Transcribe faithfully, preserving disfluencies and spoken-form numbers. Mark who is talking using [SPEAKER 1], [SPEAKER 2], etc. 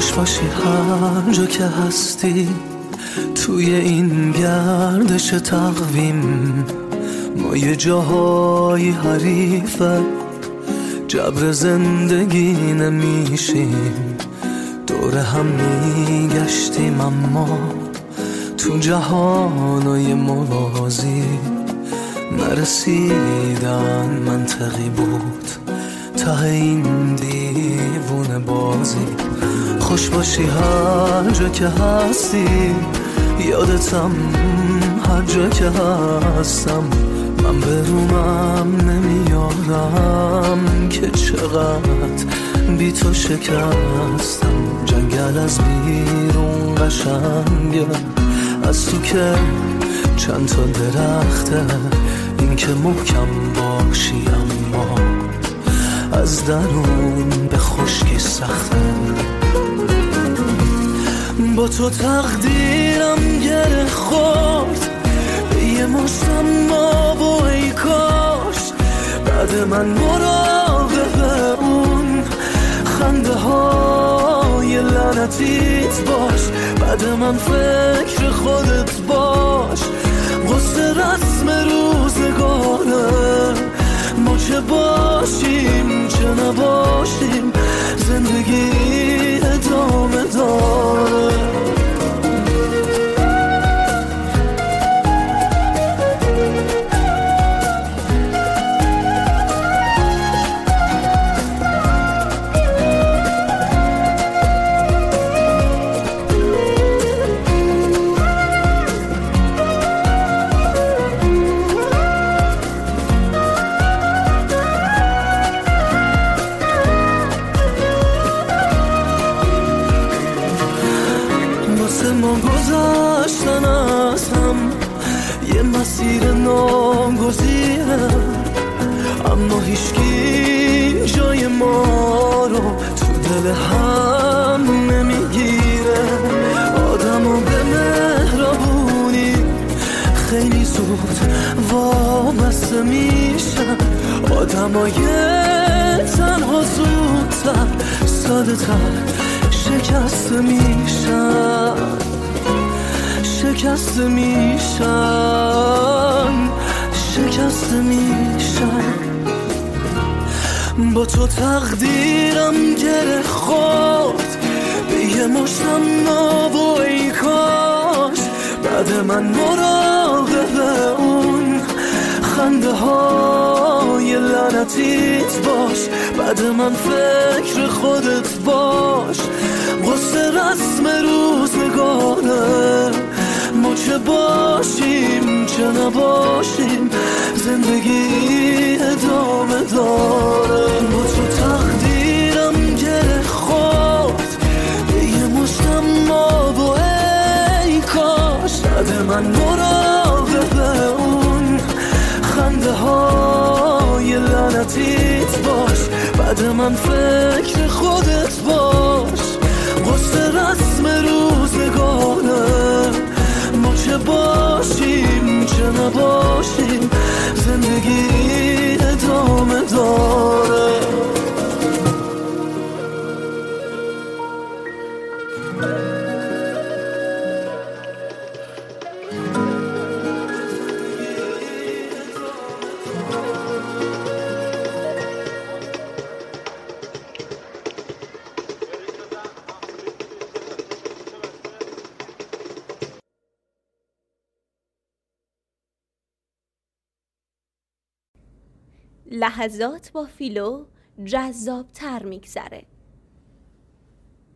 [SPEAKER 1] خوش باشی هر جا که هستی، توی این گردش تقویم ما یه جاهای حریفه، جبر زندگی نمیشیم، دور هم میگشتیم اما تو جهانای موازی نرسیدن منطقی بود ته این دیوونه بازی. خوش باشی هر جا که هستی، یادتم هر جا که هستم، من به رومم نمیارم که چقدر بی تو شکستم. جنگل از بیرون قشنگه، از تو که چند تا درخته، این که محکم باشی اما از درون به خشکی سخته. با تو تقدیرم گره خورد به یه مشتم آب و ای کاش بعد من مراقب اون خنده های لعنتیت باش، بعد من فکر خودت باش. قصه رسم روزگاره، ما چه باشیم چه نباشیم، زندگی ادامه داره. ما گذاشتن از هم یه مسیر ناگزیره، اما هیچکی جای ما رو تو دل هم نمیگیره. آدمو به مهربونی خیلی زود وابسته میشن، آدمای تنها زودتر ساده تر شکسته میشن، شکسته میشن، شکسته میشن. با تو تقدیرم گره خورد به یه مشتم آب و ای کاش بعد من مراقب اون خنده های لعنتیت باش، بعد من فکر خودت باش. قصه رسم روزگاره، ما چه باشیم چه نباشیم، زندگی ادامه داره. با تو تقدیرم گره خورد به یه مشتم آب و ای کاش بعد من مراقب اون خنده های لعنتیت باش، بعد من فکر خودت باش. قصه رسم روزگاره، ما چه باشیم چه نباشیم، زندگی ادامه داره.
[SPEAKER 2] لحظات با فیلو جذاب تر میگذره.